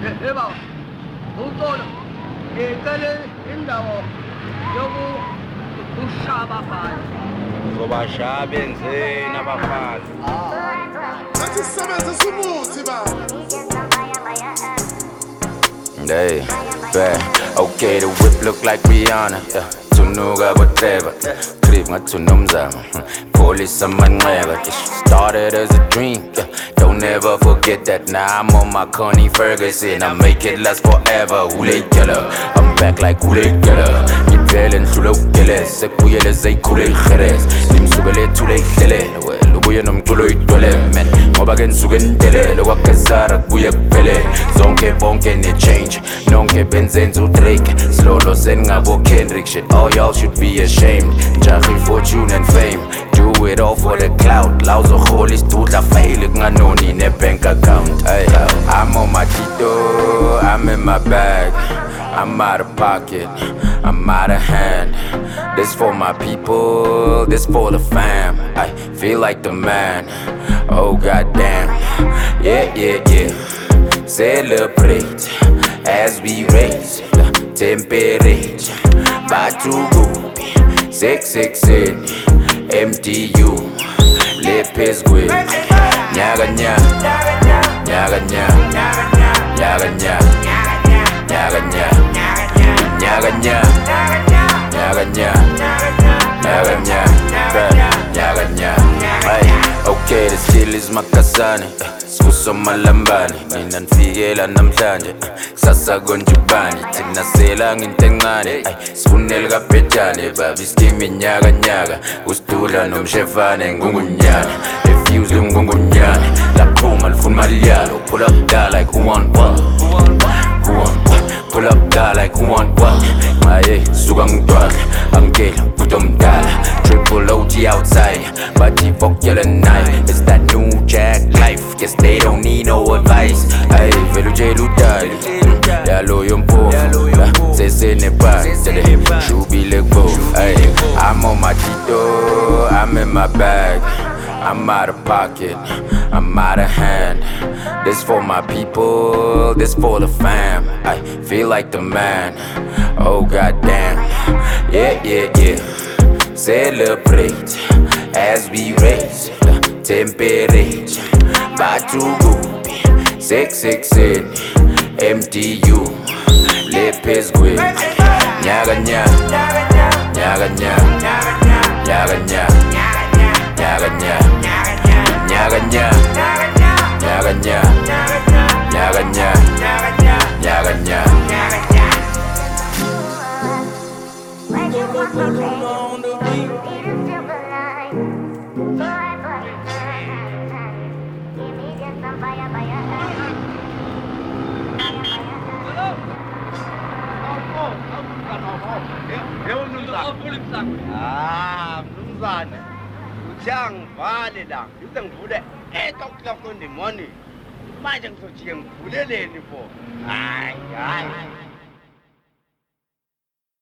Eba, utol, ekale indawo yokushaba abafana. Zobashaya benzeni abafana. Sathi sisebenzisa umuthi baba. Hey, fair. Okay, the whip look like Rihanna. Yeah. Tunuga whatever. Creep ngathi unomzamo. Police amanxeba. Started as a dream. Yeah. Don't ever forget that. Now I'm on my Connie Ferguson. I make it last forever. Kool-Aid killer. I'm back like Kool-Aid killer. Ngivele ndlule ukugele. Sekubuyele zeyikhule igeres. Limsukele thule ihlele. Well, ubuye nomculo idole man. Ngoba ke nisuke ndelele kwakezara kubuye kuphele. Zonke bonke ne change. Nonke benzenza uDrake. Slolo seningabo Kendrick shit. All y'all should be ashamed. Jahi fortune and fame. Do it all for the clout. Lauzo holy studla fail kunganoni ne bank account. Ay, I'm on my Tito. I'm in my bag. I'm out of pocket. I'm out of hand. This for my people. This for the fam. I feel like the man. Oh goddamn. Yeah, yeah, yeah. Celebrate as we raise the temperature. Batu Gubi, 666, MTU, Lepes Gwe, Nyaga Nya, Nyaga Nya, Nyaga Nya, Nyaga Nya, Nyaga Nya, Nyaga Nya, Nyaga Nya, Nyaga Nya. Okay, the still is Makasani. Kusoma lambani, mina nfikela namhlanje. Sasa konjubani, thina sela ngintengane. Sifunela kapetane, babi skimi nyaka nyaka. Usitula nomshefane ngungunyane. Refuse ngungunyane. La khuma lifuna maliyalo. Pull up die like who want what? Who want what? Pull up die like who want what? Maye, suka ngidwala, angela, puto mdala. Triple OG outside, but he fuck yellow night. It's that new jack life, guess they don't need no advice. Ay, velu jelu dali, yalo yompo, sese ne pan, shubi leg both. Ay, I'm on my Tito, I'm in my bag. I'm out of pocket, I'm out of hand. This for my people, this for the fam. I feel like the man, oh goddamn. Yeah, yeah, yeah. Celebrate as we raise the temperature. Batu Gubi, 666, MTU, Lepes Gwe, Nyaga Nya, Nyaga Nya, Nyaga Nya, Nyaga Nya, Nyaga Nya, Nyaga Nya, Nyaga Nya, Nyaga Nya. Mnumzane, uthangivale la, ngize ngivule 8 o'clock in the morning. Manje ngizojike ngivuleleni bo. Hayi.